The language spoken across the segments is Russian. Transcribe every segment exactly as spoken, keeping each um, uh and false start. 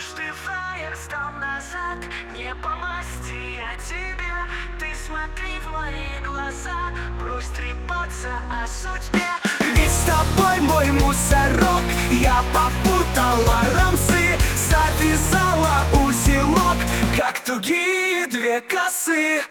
Однажды фраер стал назад, не по масти я тебе. Ты смотри в мои глаза, брось трепаться о судьбе. Ведь с тобой мой мусорок, я попутала рамсы, завязала узелок, как тугие две косы.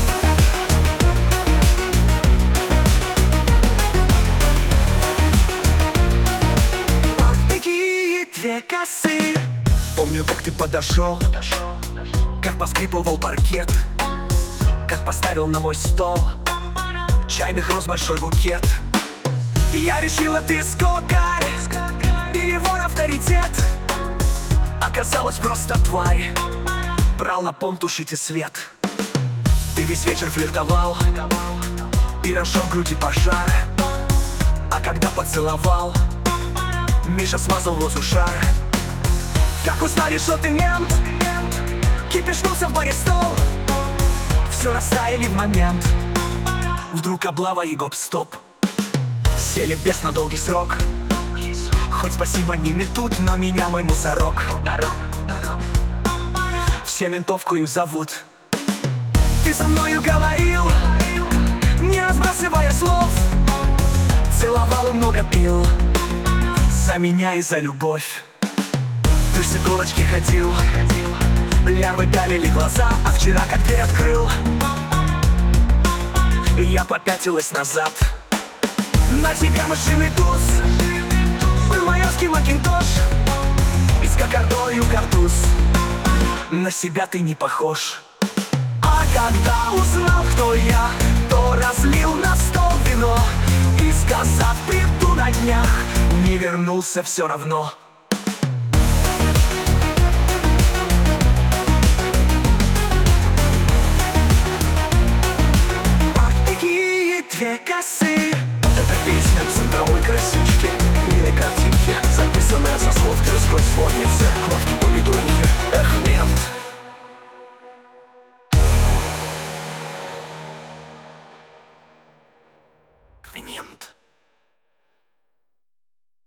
Две косы. Помню, как ты подошел, как поскрипывал паркет, как поставил на мой стол чайных роз большой букет. Я решила, ты скокарь, и его авторитет. Оказалось, просто тварь, брал на пом тушите свет. Ты весь вечер флиртовал и разжег в груди пожар. А когда поцеловал, Миша смазал воздух жар. Как узнали, что ты мент, кипишнулся в баре стол. Все растаяли в момент. Вдруг облава и гоп-стоп. Сели без на долгий срок. Хоть спасибо не метут, но меня мой мусорок. Все ментовку им зовут. Ты со мною говорил, не разбрасывая слов. Целовал и много пил за меня и за любовь. Ты с иголочки ходил, лярвы пялили глаза, а вчера как дверь открыл, и я попятилась назад. На тебя мышиный туз, был майорский макинтош, и с кокардою картуз. На себя ты не похож. А когда узнал, кто я, то разлил на стол вино и, сказав, приду на днях, не вернулся все равно. Две косы. Это песня центровой красивки, милой картинки, записанная со слов Тверской сборницы. Лавки помидорники, эх, мент. Мент.